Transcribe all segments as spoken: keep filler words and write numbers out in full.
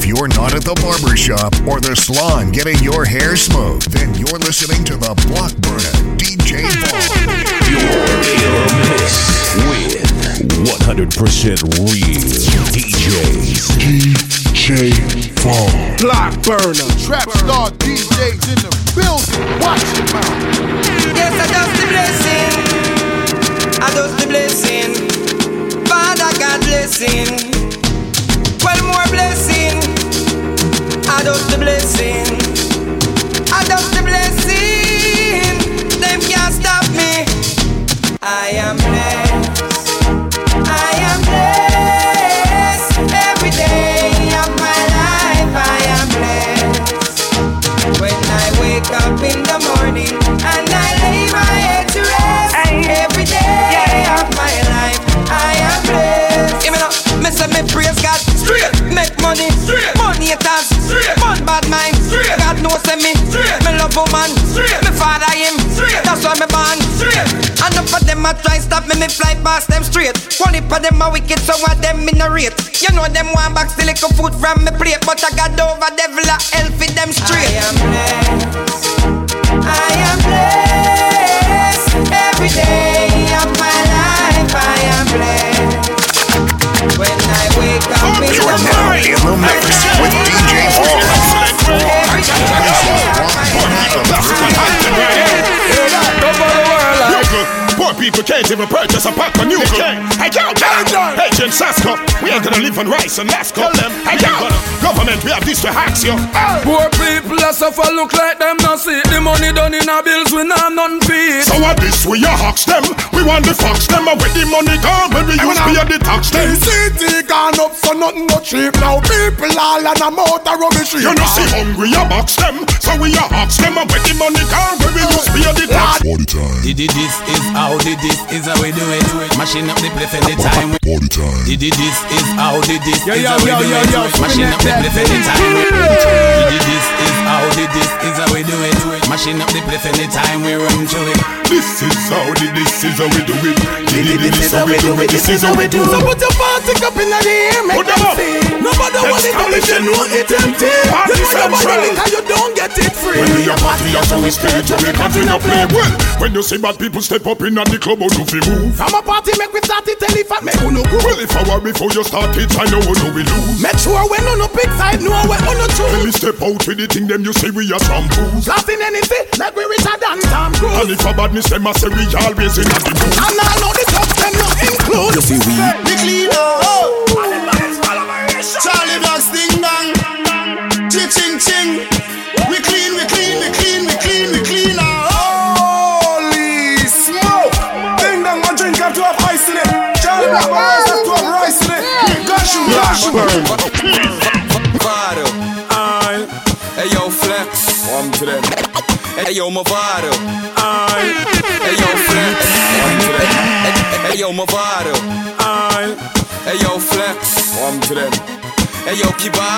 you're not at the barber shop or the salon getting your hair smoothed, then you're listening to the Block Burner D J Vaughn. You're in a mix with one hundred percent real D Js. D J Vaughn. Block Burner. Trap star D Js in the building. Watch your mouth. Yes, I just the blessing. I just the blessing. Father God blessing. Well, more blessing. I just the blessing. I just the blessing. Them can't stop me. I am blessed. I am blessed. Every day of my life I am blessed. When I wake up in the morning and I lay my head to rest. Every day of my life I am blessed. Give me up. Me say me praise God straight. Make money straight. Money it has straight. Fun bad mind straight. God knows me straight. Me love woman straight. Me father him straight. That's why me born straight. And enough of them a try stop me, me fly past them straight. One heap of them a wicked, so what them in a rate. You know them want back still little food from me plate, but I got over devil a hell for them straight. I am blessed. I am blessed. Every day of my life I am blessed. When I wake up in You're the now morning, in the mix with D J Vaughn. every Poor people can't even purchase a pack of nuclear. Hey, yo, hey, Jen Sasko, we ain't gonna live on rice and Lasco. Hey, yo, government, we have this to hacks you. Poor people that suffer look like them not see the money done in our bills, we not none feed. So what this, we a hawks them. We want the fox them, and with the money gone, when we use pay the tax them. The city gone up, so nothing no cheap. Now people all on a motor rubbish. You know see hungry a box them. So we a hawks them, and with the money gone, when we use pay the tax. Party time. Did this is how did this is how we do it. Mashing up the place for the time. Party time. Did this is how did this Yo, is yo, how we yo, do yo, it. yo, Mashing up the place for the time. Did this is how did this is how we do it. Mashing up the place for the time we run through it. This is how the this is how we do it. This is how we do it. This is how we do it. So put your party up in the air, make them see. Nobody want it, but if you know it empty. You know nobody because you don't get it free. When we a party, that's how we stay. To make party no play. Well, when you see bad people step up in at the club, how do we move? I'm a party, make we start it, tell if I make uno go. Well, if I were before you start it, I know how we lose. Make sure when on the big side, know where on the When we truth. step out with the thing, them you say we are shampoos. Laughing anything, like we richer than Tom Cruise. And if a badness, them a say we always in the mood. And I know the top them not include. You see we We clean up. Charlie Blocks ding dong. Ching ching ching. We clean, we clean, we clean, we clean, we clean up. Holy smoke! Ding dong, one drink have to have ice in it. Charlie Block always have to have rice in it. Gosh you, gosh you. Vado. Aye. Hey yo, flex. One to them. Hey yo, Movado. Aye. Hey yo, flex. One to them. Hey yo, Movado. Aye. Hey yo, flex. One to them. Hey yo,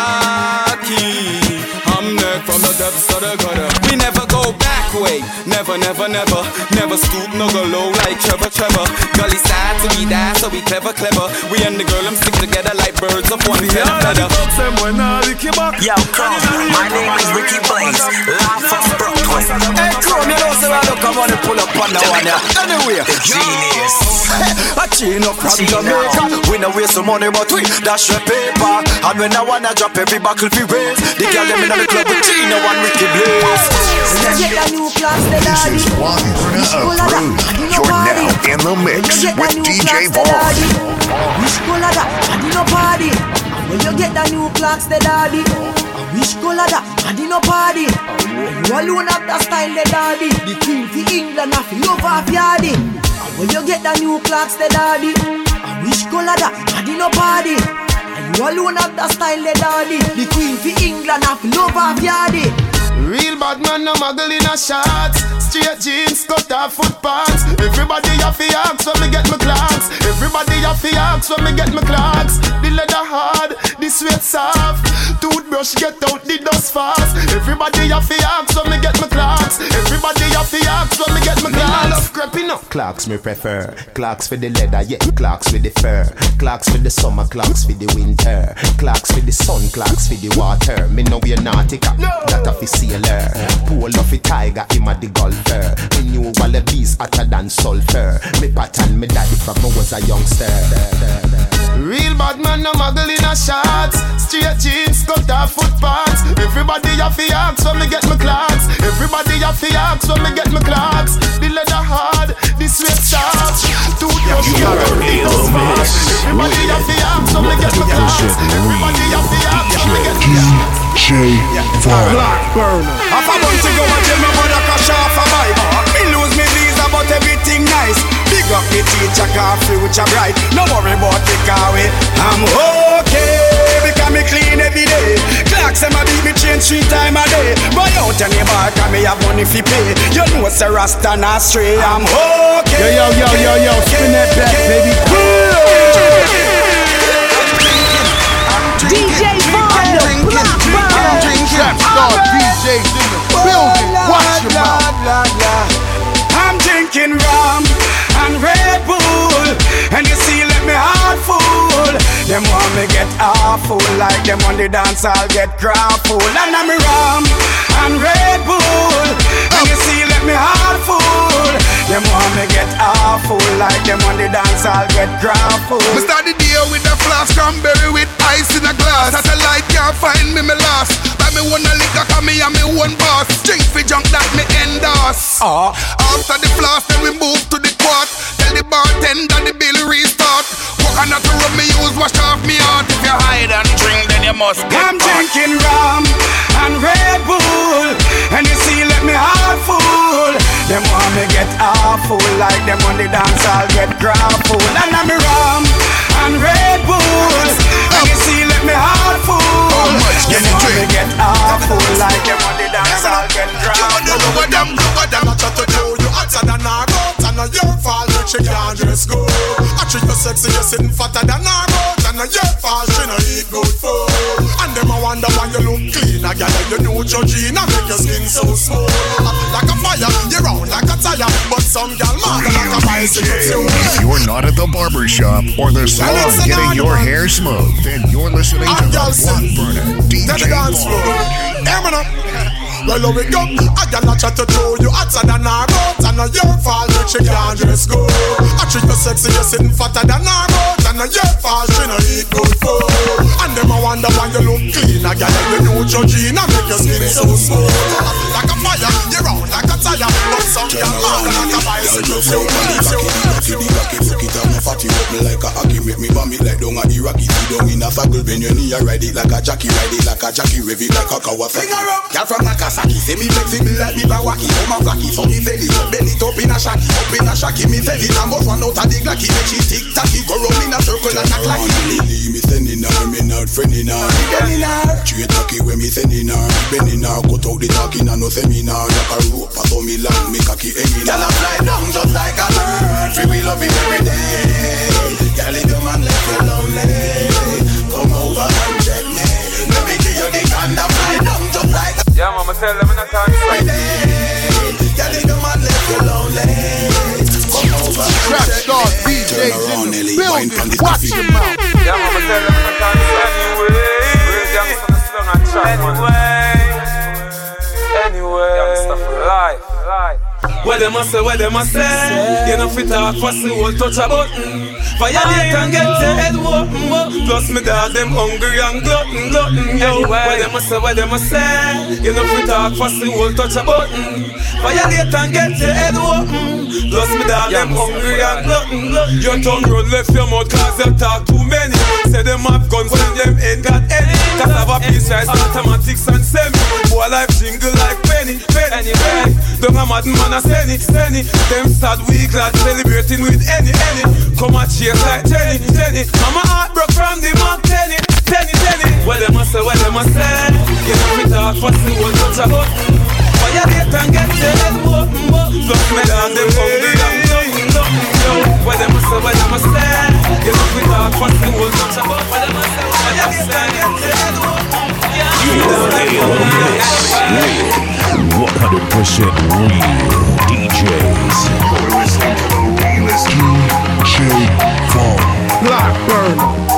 Kibaki. I'm neck from the depths of the gutter. We never go back way. Never, never, never. Never stoop, no go low like Trevor, Trevor. Gully side till we die, so we clever, clever. We and the girl, them stick together like birds of one feather. Yo, come, my name is Ricky Blaze, live from Brooklyn. Hey, Chrome, you know, so I look, come on and pull up on the one, yeah. Anyway, The genius. I chain up from Jamaica. We no waste some money, but we dash the paper. And when I wanna drop every buckle fi raise, the girl them inna the club with Gina and Ricky Blaze. This is Block Burner approved. You're now in the mix with D J Vaughn. Wish color that, and you no party. When you get the new clocks, the daddy. Wish color that, and you no party. You alone have the style, the daddy. The queen for England, have love off yardy. When you get the new clocks, the daddy. Wish color that, and you no party. You alone have the style, the daddy. The queen for England, have love off yardy. Real bad man, no muggle in a shorts. Straight jeans, cut off foot pants. Everybody have to ask when me get my clocks. Everybody have to ask when me get my clocks. The leather hard, the sweat soft. Toothbrush toothbrush get out the dust fast. Everybody have to ask when me get my clocks. Everybody have to ask when me get my clocks. I love creeping up. Clocks me prefer. Clocks for the leather, yeah. Clocks with the fur. Clocks for the summer, clocks for the winter. Clocks for the sun, clocks for the water. Me know we're nautica, no. That of the sailor. Pool of a tiger, him a the golfer. Me knew wallabies hotter than sulfur. Me pattern me daddy from when I was a youngster. Real bad man no muggle in a shots. Straight jeans, cut off footpaths. Everybody have to ask when me get my clocks. Everybody have to ask when me get my clocks. The leather hard, the sweat soft. Toothbrush get out the dust fast. Everybody have to ask when me get my clocks. Everybody have to ask when me get my clocks. D J Von Blackburner. Half a month ago I tell my mother cash off a bike. Me lose me visa but everything nice. Big up me teacher car future bright. No worry about the car way. I'm okay because me clean every day. Clocks and my beat me change three times a day. Buy out any bar cause me have money fi pay. You know it's a Rasta not stray. I'm okay. Yo yo yo yo yo spin that back baby. D J Von the Blackburner. Trap star D Js in the building. Watch your mouth. I'm drinking rum and Red Bull, and you see let me heart full. Them want me get awful, like them on the dance I'll get grappled. And I'm rum and Red Bull, and you see let me heart full. Them want me get awful, like them on the dance I'll get grappled. We start the day with a flask cranberry with ice in a glass. Satellite can't find me, me lost. Buy me one a liquor, cause me and me one boss. Drink for junk that me endorse. uh. After the flask, then we move to the quart. Tell the bartender the bill restart. Coconut to rub me use, wash off me heart. If you hide and drink, then you must get I'm hot. drinking rum and Red Bull, and you see let me heart full. Them want me get awful, like them on the dance I'll get grappled. And I'm rum and Red Bull, and you see let me heart full. Them want me get awful, like them on the dance I'll get grappled. You know what them look at them, I try to do you hotter than a goat. And a your fault, rich you can't just go. I treat you sexy, you're sitting fatter than a goat. And a your fault, she no eat good food. And them I wonder why you look clean. A girl you know your gene, I make your skin so smooth. Like a fire, you're round like a tire. But some girl mad like a bicycle too. If you're not at the barbershop or the salon getting your hair smooth, then you're listening to the Blackburner D J Von. Well, we go. I got a chat to throw you hotter than a goat. And a your fault, rich you can't just go. I treat you sexy, you're sitting fatter than a goat. And a your fault, she no eat good food. And them I wonder why you look clean. A girl you know your gene, I make your skin so smooth. Like a fire, you're round like a tire. But some girl mad like a bicycle. You Cocky the cocky, fuck it up, me fatty up me like a hockey. Make me bomb it like down a Iraqi. Sit down in a faggle, bend your knee, ride it like a jockey. Ride it like a jockey, rev it like a Kawasaki. Girl from Nagasaki, say me flexible like me Bawaki. Come and blacky, so me belly up, bend it up in a shacky. Up in a shacky, me fell it and bust one out of the glacky. Make she tick-tacky, go roll in a circle and a clacky. Me sending her, me not friending her. Straight tacky when me sending her. Bending her, cut out the talking and no seminar. Like a rope, pass on me long, me cocky hanging. Girl I fly down just like a bird. Free we love it every day. Girl in the man left you lonely. Come over and check me. Let me give you the kind of fly down just like a yeah, mama, tell them in a time. Girl in the man left you lonely. Come over and check me. Turn around, Ellie, wine from the coffee. Yeah, mama, tell them in a time. Anyway, real young from the slum and track. Anyway, anyway, youngster for life, life. What them a say, what them a say? You know fit talk fussy, won't touch a button. Violate and get your head open. Plus me dog them hungry and glutton, glutton, yo. What them a say, what them a say? You know fit talk fussy, won't touch a button. Violate and get your head open. Plus me dog them hungry and glutton, glutton. Your tongue road left your mouth cause you talk too many. Say them have guns and them ain't got any. Cause have a piece rise automatics and semi. Boy life jingle like penny, penny, penny. Don't a mad man a send it, send it. Them sad weak lads celebrating with any, any. Come and chase like Jenny, Jenny. Mama heart broke from the mark, Tenny, Tenny, Tenny. What them a say, what them a say? You know me talk fussy, won't touch a button. Violate and get your head open. Plus me down them hungry and nothing, nothing, yo. What them a say, what them a say? You know me talk fussy, won't touch a button. What them a say, what them a say? Violate and get your head open. You with one hundred percent real D Js. We're listening to the realest D J Vaughn. Blackburn.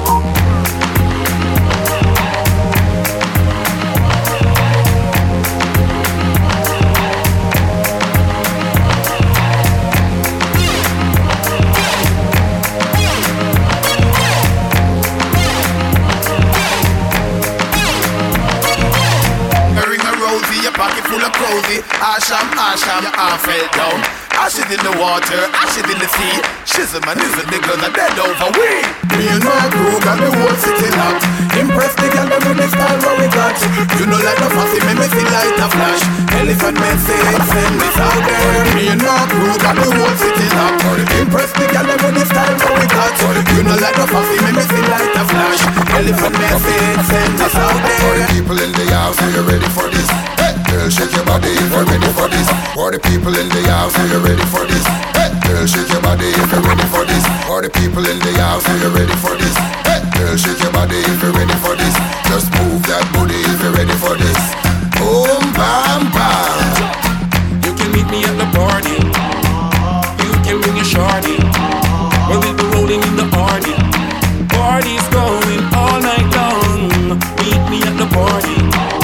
Asham, Asham, I fell down. Ashes in the water, ashes in the sea. Shizm and ism, the girls are dead over we. Me and my crew got the whole city locked. Impress the girl with the style what we got. You know like the fussy, me me see light a flash. Elephant men say, send this out there. Me and my crew got the whole city locked. Impress the girl with the style what we got. You know like the fussy, me me see light a flash. Elephant men say, send this out there. For the people in the house, are you ready for this? Girl, shake your body if you're ready for this. For the people in the house, are you ready for this? Hey, girl, shake your body if you're ready for this. For the people in the house, are you ready for this? Hey, girl, shake your body if you're ready for this. Just move that booty if you're ready for this. Boom, bam, bam. You can meet me at the party. You can bring your shorty. We'll be rolling in the party. Party's going all night long. Meet me at the party.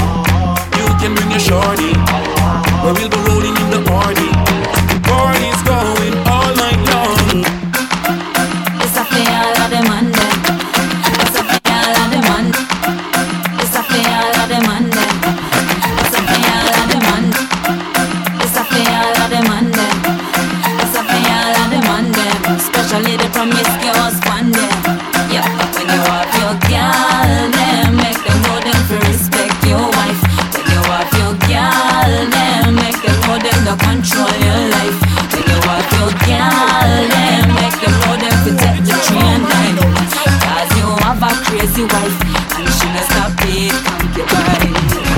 Can bring your shorty, where we'll be rolling in the party. Party's going all night long. It's a fair all of them on them. It's a fair all of them on. It's a fair all of them on them. It's a fair all of them on. It's a fair all of them on them. It's a fair all of them on them. Especially the promiscuous one them. Yeah, when you have your girl, them make them know them to respect your wife. Girl, them make them know them to control your life. When you walk your girl, them make them know them to take the train line. Cause you have a crazy wife and she not stop it, concubine.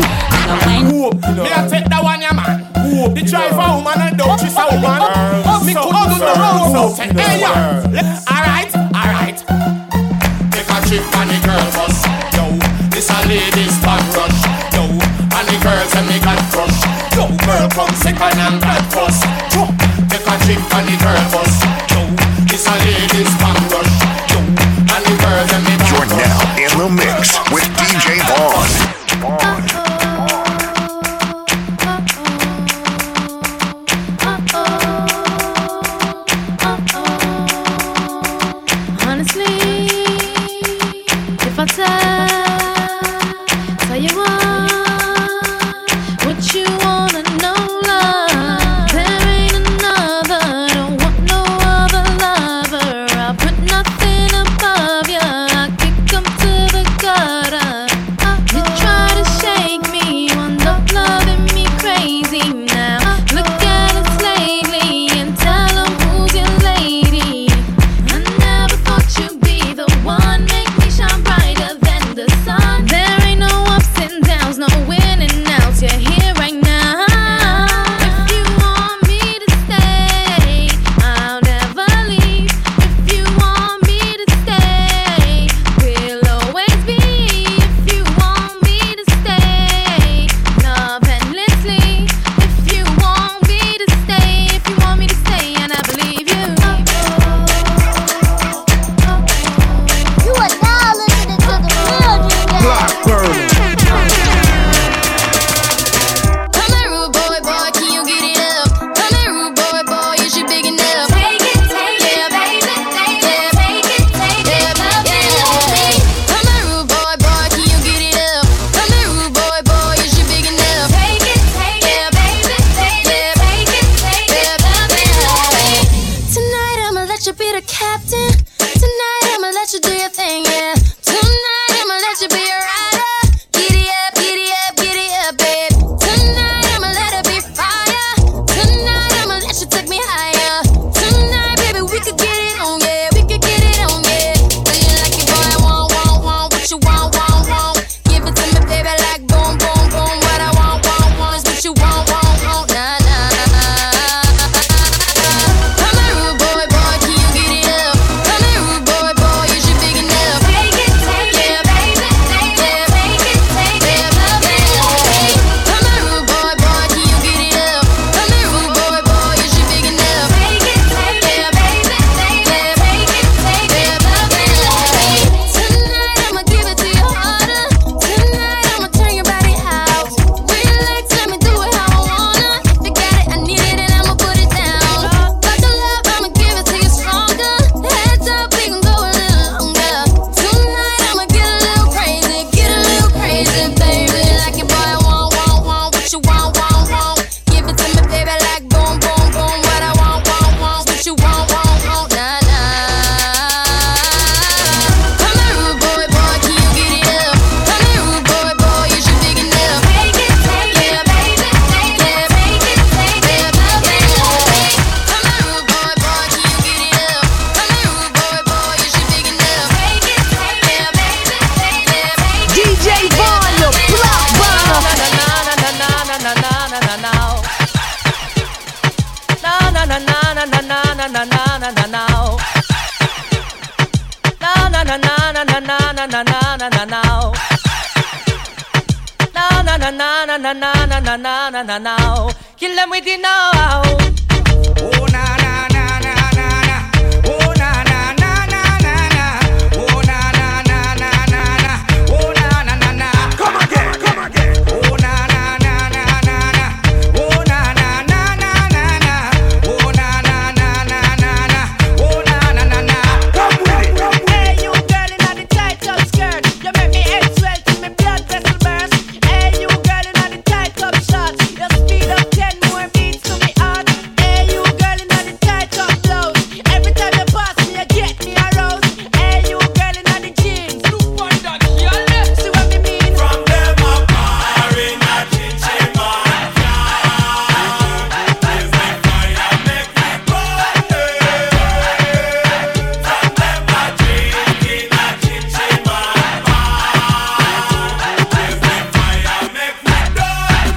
Me a take that one, yeah man. The driver woman and don't she's a woman. Me could do the road so say, hey yeah. Alright, alright. Take a trip on the girl bus. Yo, this a ladies fun rush. Yo, and the girls and me got crush. Yo, girl come second and got first. Take a trip on the girl bus. Yo, this a ladies fun rush. Yo, and the girls and me got crush. You're now in the mix with D J Vaughn. Vaughn. na na na na na now. Na na na na na na na na na na na na now. Na na na na na na na na na na na na now. Kill them with it now. Oh na na na na na na. Oh na na na na na na. Oh na na na na na na. Oh na na na na. Come again, come again. Oh na na na na na na. Oh na na na na na na. Oh na na na na na na. Oh na na na na. Come with it, come with it. Hey you girl in the tight top skirt, you make me head swell till me blood vessel burst. Hey you girl in the tight top shorts, you speed up ten more beats to me heart. Hey you girl in the tight top blouse, every time you pass me you get me aroused. Hey you girl in the jeans, look on that girl. See what me mean? From them up are in a chinchin man. Give me fire, make me burn. From them a drink in a chinchin man. Give me fire, make me burn.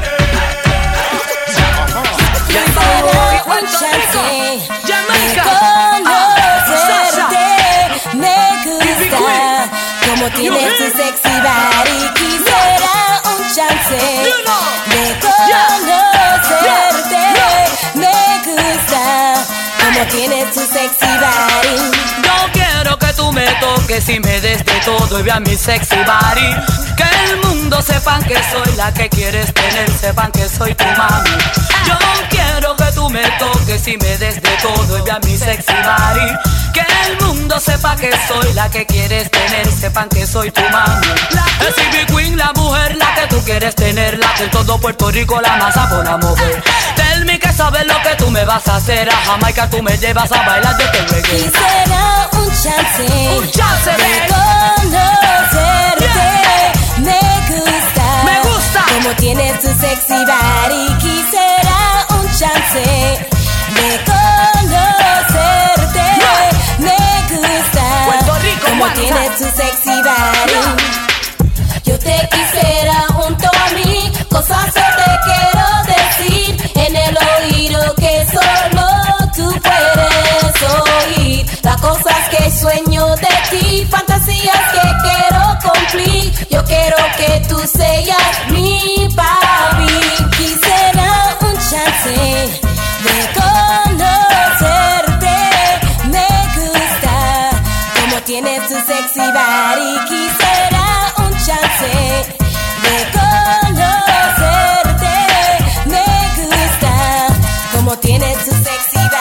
Un chance, Jamaica, conocerte, me gusta como tienes tu sexy body. Quisiera un chance de conocerte, me gusta como tienes tu sexy body. Yo quiero que tú me toques y me des de todo y vean mi sexy body. Que el mundo sepan que soy la que quieres tener, sepan que soy tu mami. Yo quiero que tú me toques y me des de todo y vean mi sexy body. Que el mundo sepa que soy la que quieres tener, sepan que soy tu mami. La C B Queen, la mujer, la que tú quieres tener, la que en todo Puerto Rico la masa pone a mover. Tell me que sabes lo que tú me vas a hacer, a Jamaica tú me llevas a bailar de este reggae. Quisiera un chance, un chance de conocerte, yeah. Me gusta, me gusta como tienes tu sexy body. Quisiera un chance de conocerte, yeah. Me gusta como tienes tu sexy body, yeah. Yo te quisiera junto a mí, cosas que te quiero decir en el oído que solo tú puedes oír. Las cosas que sueño de ti, fantasías que quiero cumplir. Yo quiero que tú seas mi papi. Quisiera un chance de conocerte. Me gusta como tienes tu sexy body. Quisiera un chance de conocerte. Me gusta como tienes tu sexy body.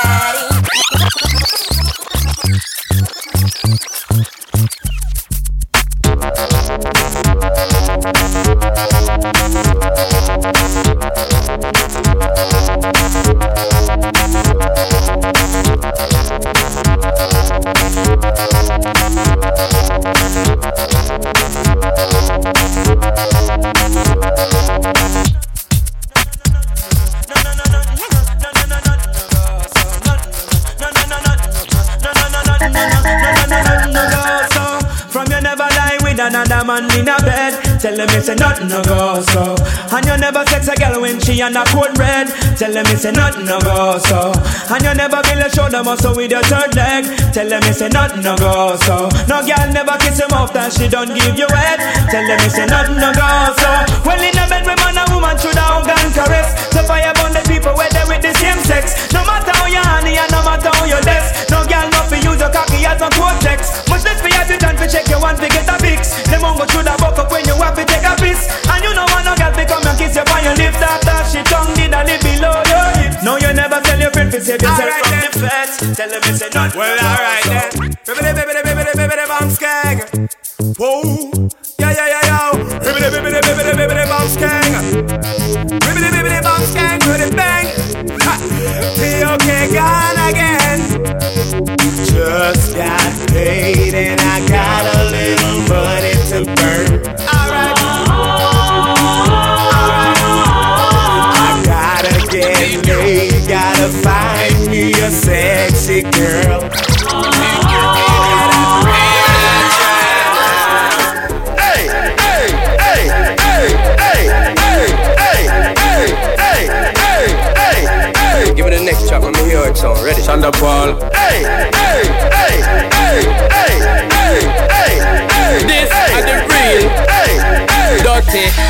Another man in a bed, tell them it's a nothing no go so. And you never sex a girl when she on a cold bread, tell them it's a nothing no go so. And you never build a shoulder muscle with your third leg, tell them it's a nothing no go so. No girl never kiss him off that she don't give you head, tell them it's a nothing no go so. Well in a bed with man and woman should have hug and caress. So fire burn the people where they with the same sex. No matter how you honey and no matter how you desk, no girl not for use your cocky as a cortex. Much less for you to turn to check your one to get a fix. Them won't go through the buck up when you have to take a piss. And you know when no girl become and kiss you on your lips. After she tongue did a live below your hips. No you never tell your friend to save yourself right from then. The feds. Tell them it's a nut. Well alright then. Baby baby baby baby baby baby bounce skag. Whoa. Yeah yeah yeah yeah. Baby baby baby baby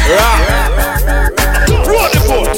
Roll the boat.